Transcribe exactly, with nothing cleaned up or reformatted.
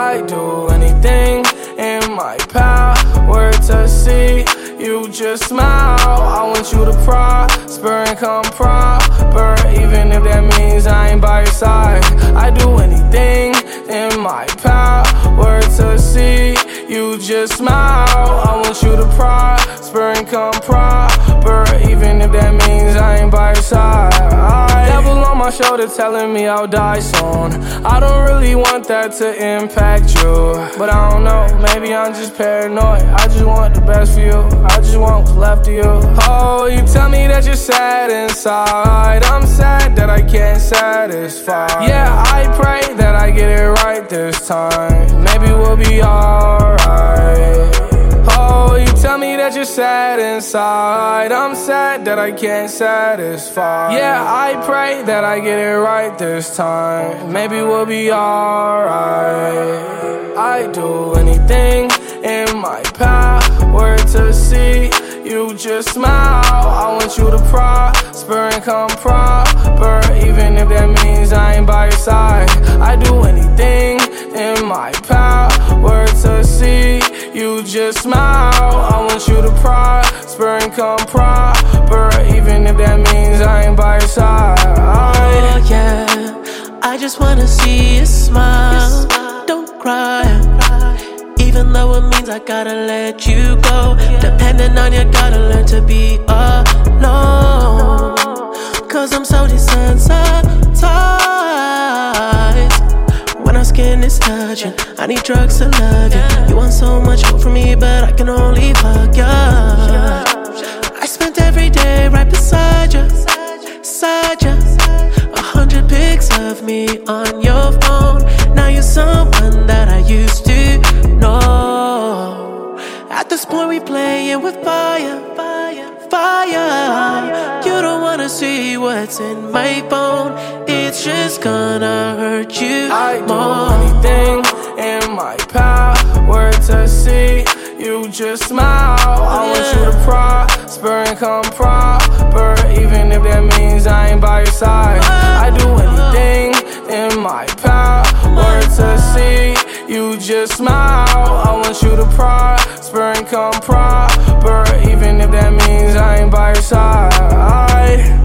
I'd do anything in my power to see you just smile. I want you to prosper and come proper, even if that means I ain't by your side. I'd do anything in my power to see you just smile. I want you to prosper and come proper, even if that means I ain't by your side. Devil on my shoulder telling me I'll die soon. I don't really want that to impact you, but I don't know, maybe I'm just paranoid. I just want the best for you, I just want what's left of you. Oh, you tell me that you're sad inside. I'm sad that I can't satisfy. Yeah, I pray that I get it right this time. Maybe we'll be alright. Oh, you tell me that you're sad inside. I'm sad that I can't satisfy. Yeah, I pray that I get it right this time. Maybe we'll be alright. I'd do anything in my power to see you just smile. I want you to prosper and come proper, even if that means I ain't by your side. I'd do anything in my power to see you just smile. I want you to prosper and come proper, even if that means I ain't by your side. Oh yeah, I just wanna see you smile. Don't cry, even though it means I gotta let you go. Depending on you, gotta learn to be alone. Cause I'm so desensitized when our skin is touching. I need drugs to love you. You want so much more from me, but I can only hug you. I spent every day right beside you, beside you. A hundred pics of me on your phone. Now you're someone that I used to know. At this point we playing with fire, fire, fire. You don't wanna see what's in my phone. It's just gonna hurt you I'd more. do anything in my power to see you just smile. I want you to prosper and come proper, even if that means I ain't by your side. I'd do anything in my power to see you just smile. I want you to prosper and come proper, even if that means I ain't by your side.